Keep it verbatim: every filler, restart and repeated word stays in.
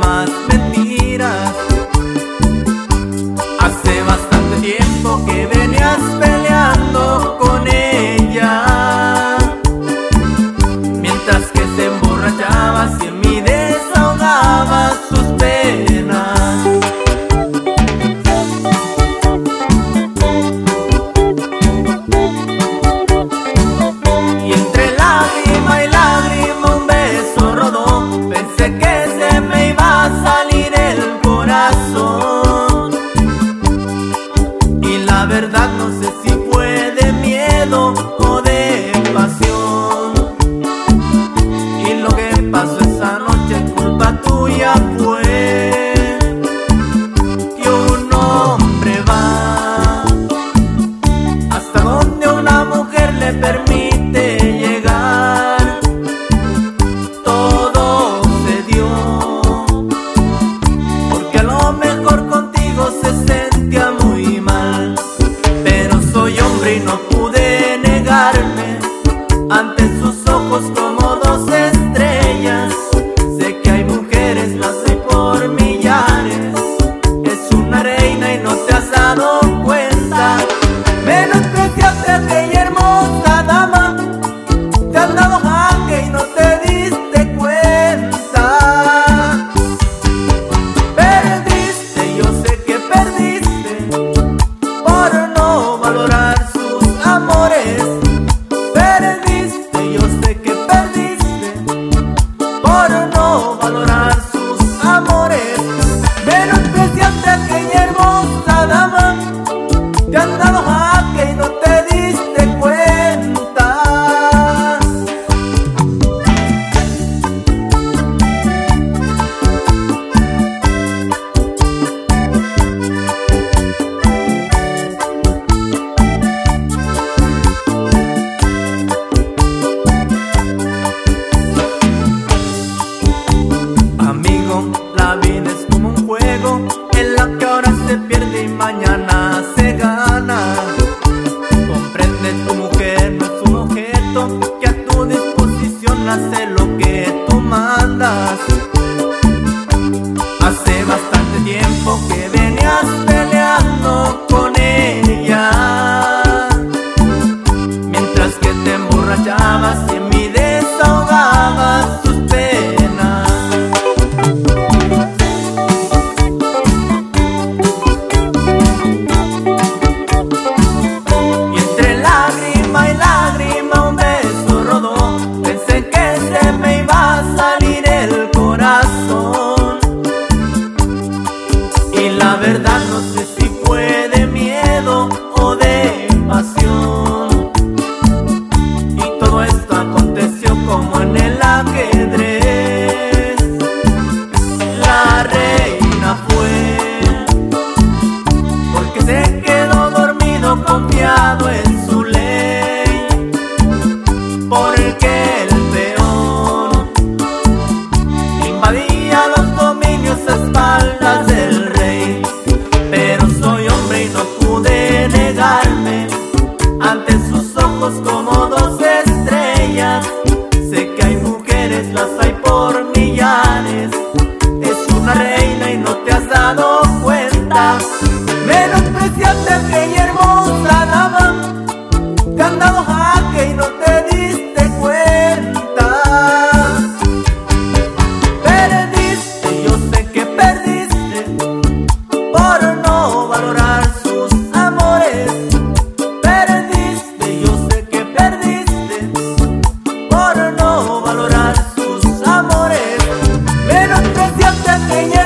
más mentiras. Hace bastante tiempo que venías peleando con ella, mientras que te emborrachabas y en mí desahogabas tus penas. Y entre lágrima y lágrima un beso rodó. Pensé que se me iba a salir el corazón, y la verdad no sé si fue de miedo o de pasión. Y lo que pasó esa noche culpa tuya fue que un hombre va hasta donde una mujer le permite llegar. Todo se dio porque a lo mejor contigo se sentía muy mal, pero soy hombre y no pude negarme ante sus ojos como dos estrellas. Sé que hay mujeres, las hay por millares. Es una reina y no te has dado cuenta. Menospreciaste a aquella hermosa dama, te has dado jaque y no te diste cuenta. Perdiste, yo sé que perdiste por no valorar sus amores. Perdiste, yo sé que perdiste por no valorar sus amores. Menospreciaste a aquella hermosa dama, te han dado jaque y no te diste cuenta. Amigo, la vida es como un juego en la que ahora se pierde y mañana se gana. Comprende, tu mujer no es un objeto que a tu disposición hace lo que tú mandas. Hace bastante tiempo que venías peleando con ella, mientras que te emborrachabas y en mí desahogabas tus penas. Y entre lágrima y lágrima un beso rodó. Pensé que se me iba a salir el corazón, y la verdad no sé si fue de miedo o de pasión. Y todo esto aconteció como en el ajedrez. La reina fue porque se quedó dormido confiado en su ley, porque el peón invadía los dominios a espaldas del rey. Pero soy hombre y no pude negarme ante sus ojos como dos estrellas. Sé que hay mujeres, las hay por millares. Es una reina y no te has dado cuenta. Menospreciaste a aquella hermosa dama, te han dado jaque y no te diste cuenta. Perdiste, yo sé que perdiste por no valorar sus amores. Perdiste, yo sé que perdiste por no valorar sus amores. Menospreciaste a aquella